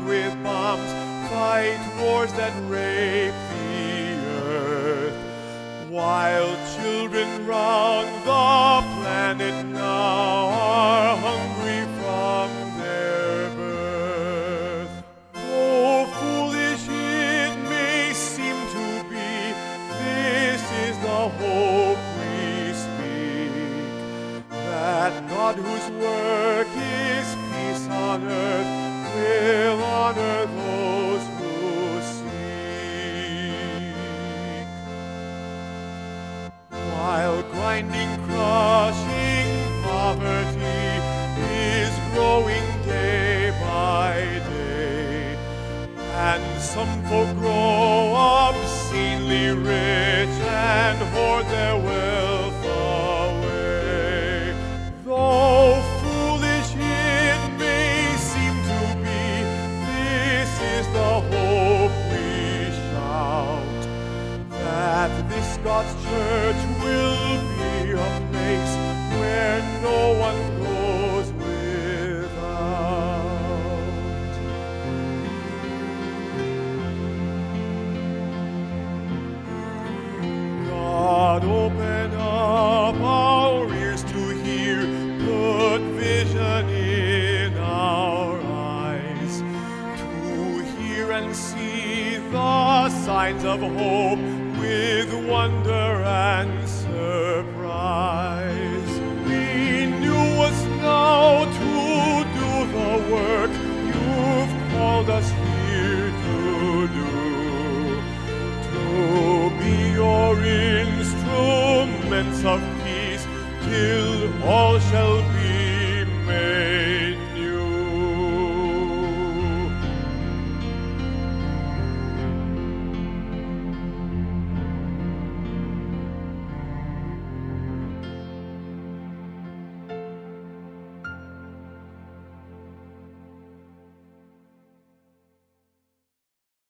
with bombs, fight wars that rape the earth, while children round the planet now are hungry from their birth. Though foolish it may seem to be, this is the hope we speak, that God, whose work is peace on earth, will honor those who seek. While grinding, crushing poverty is growing day by day, and some folk grow obscenely rich and hoard their wealth away. Though foolish it may seem to be, this is the hope we shout, that this God's church will be a place where no one goes without. God, open up our ears to hear, put vision in our eyes, to hear and see the signs of hope with wonder and surprise. Renew us now to do the work you've called us here to do, to be your instruments of peace till all shall